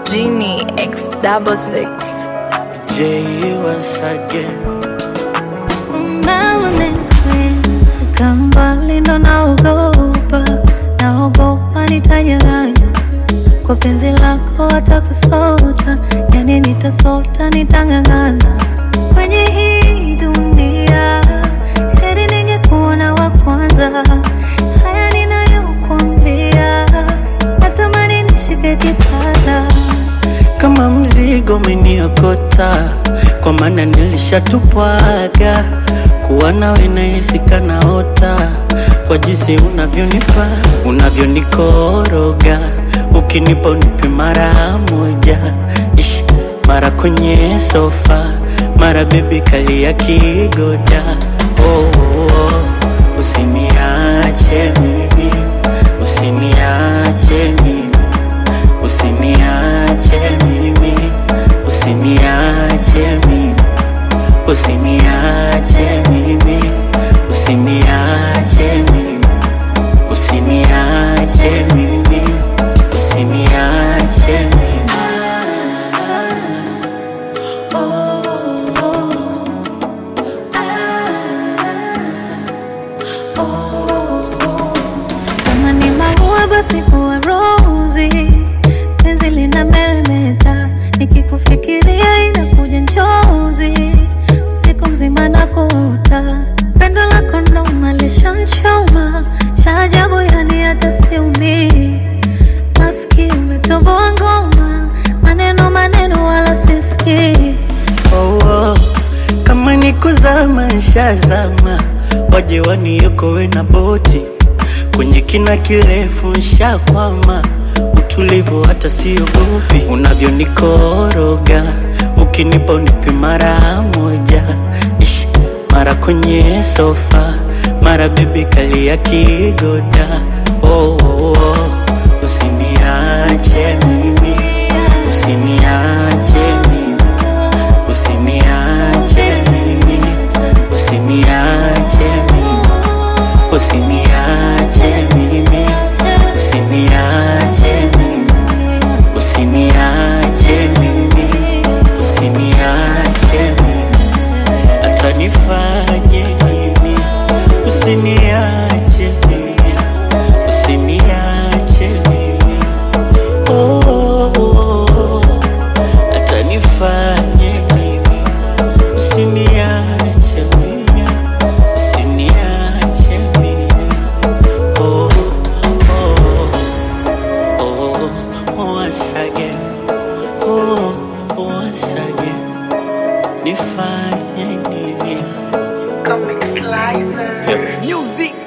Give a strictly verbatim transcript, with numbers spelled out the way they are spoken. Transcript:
Genie X double six. J once again. Melanin Queen, kambali ndo naogopa, naogopa nitanyang'anywa kwa penzi lako, hata kusota, yani nitasota, nitang'ang'ana kwenye hii dunia. Heri ningekuona wa kwanza, haya ninayokuambia, natamani nishike kitasa. Kama mzigo umeniokota, kwa maana nilishatupwaga, kuwa nawe nahisi kanaota, kwa jinsi unavyonipa, unavyonikoroga, ukinipa unipe mara moja. Ish, mara kwenye sofa, mara baby kali ya kigoda. Oh, oh, oh. Usiniache mimi, usiniache mimi, usiniache mimi, usiniache mimi, usiniache mimi, usiniache mimi, usiniache mimi, usiniache mimi. Kama ni maua basi huwa rozi, penzi lina meremeta, nikikufikiria inakuja njozi, usiku mzima nakuota, pendo lako ndo malishanchoma, cha ajabu yani hata siumii, maski umetoboa ngoma, maneno maneno wala sisikii. Oh, oh. Kama ni kuzama nshazama, waje waniokoe na boti, kwenye kina kirefu nshakwama, utulivu hata siogopi, unavyonikoroga, ukinipa unipe mara moja. Ish, mara kwenye sofa, mara baby kali ya kigoda. Oh, oh, oh. Usiniache mimi, usiniache mimi, usiniache mimi, usiniache mimi, usiniache mimi, usiniache mimi, usiniache mimi, usiniache mimi, hata nifanye nini, usiniache mimi, usiniache mimi. Oh, oh, oh, oh. Hata nifanye nini, usiniache mimi, usiniache mimi. Oh, oh, oh, once again. Oh, once again. Nifanye nini. Comic Slicer. Music.